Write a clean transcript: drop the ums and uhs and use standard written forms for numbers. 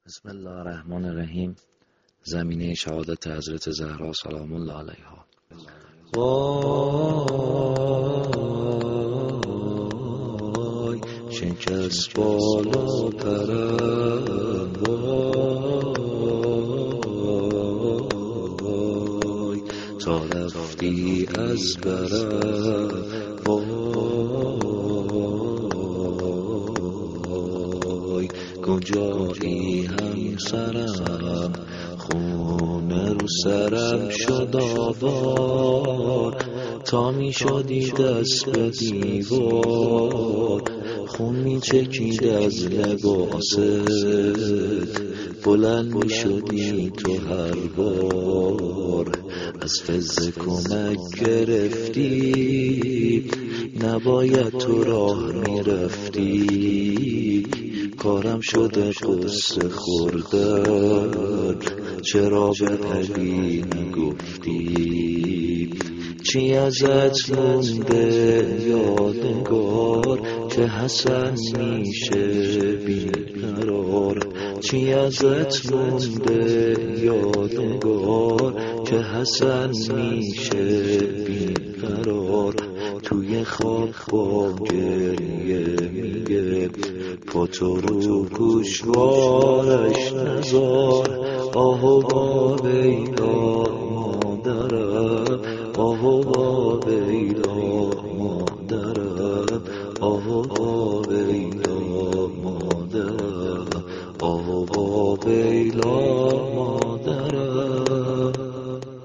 بسم الله الرحمن الرحیم. زمینه شهادت حضرت زهرا سلام الله علیها. وای شکست بالا پرم، وای تا رفتی از برم، وای کجایی همسرم، خونه رو سرم شد آوار، تا می شدی دست به دیوار، خون می چکید از لباست، بلند می شدی تو هر بار، از فضل کمک گرفتی، نباید تو راه می رفتی، کارم شده قصه خوردن، چرا به علی نگفتی؟ چی ازت مونده یادگار که حسن میشه بیقرار؟ چی ازت مونده یادگار که حسن میشه بیقرار؟ توی خواب با گریه میگه پاتو رو گوشوارش نزار، آهو با بیلا مادرم، آهو با بیلا